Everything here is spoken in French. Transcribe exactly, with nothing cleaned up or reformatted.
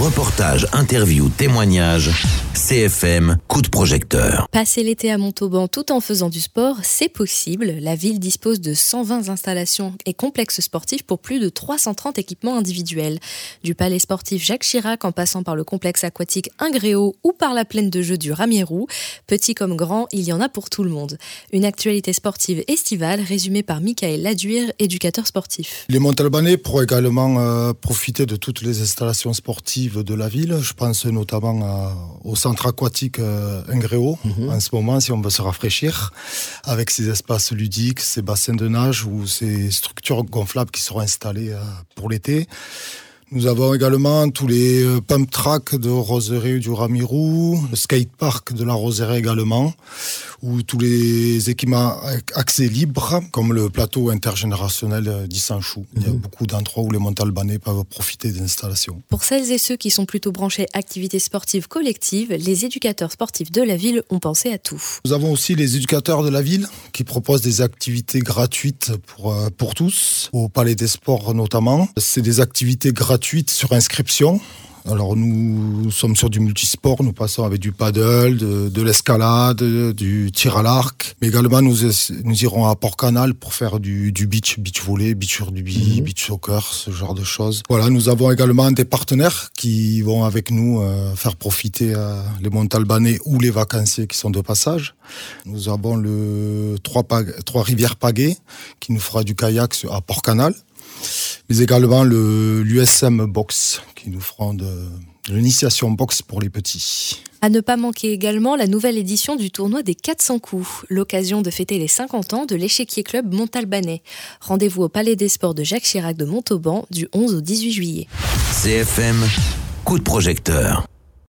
Reportages, interviews, témoignages, C F M, coup de projecteur. Passer l'été à Montauban tout en faisant du sport, c'est possible. La ville dispose de cent vingt installations et complexes sportifs pour plus de trois cent trente équipements individuels. Du palais sportif Jacques Chirac en passant par le complexe aquatique Ingréau ou par la plaine de jeux du Ramierou. Petit comme grand, il y en a pour tout le monde. Une actualité sportive estivale résumée par Michael Laduire, éducateur sportif. Les Montalbanais pourront également euh, profiter de toutes les installations sportives de la ville. Je pense notamment à, au centre aquatique euh, Ingréau, mmh. en ce moment, si on veut se rafraîchir, avec ces espaces ludiques, ces bassins de nage ou ces structures gonflables qui seront installées euh, pour l'été. Nous avons également tous les euh, pump tracks de Roseraie du Ramierou, le skatepark de la Roseraie également, ou tous les équipements accès libre, comme le plateau intergénérationnel d'Issanchou. Mmh. Il y a beaucoup d'endroits où les Montalbanais peuvent profiter des installations. Pour celles et ceux qui sont plutôt branchés activités sportives collectives, les éducateurs sportifs de la ville ont pensé à tout. Nous avons aussi les éducateurs de la ville qui proposent des activités gratuites pour, euh, pour tous, au Palais des Sports notamment. C'est des activités gratuites sur inscription. Alors nous sommes sur du multisport, nous passons avec du paddle, de, de l'escalade, du tir à l'arc. Mais également nous, nous irons à Port-Canal pour faire du, du beach, beach volley, beach rugby, mmh. beach soccer, ce genre de choses. Voilà, nous avons également des partenaires qui vont avec nous euh, faire profiter euh, les Montalbanais ou les vacanciers qui sont de passage. Nous avons le Trois-Rivières Pagaie qui nous fera du kayak à Port-Canal. Mais également le, l'U S M Box qui nous feront de, de l'initiation boxe pour les petits. À ne pas manquer également la nouvelle édition du tournoi des quatre cents coups, l'occasion de fêter les cinquante ans de l'échiquier club montalbanais. Rendez-vous au Palais des Sports de Jacques Chirac de Montauban du onze au dix-huit juillet. C F M, coup de projecteur.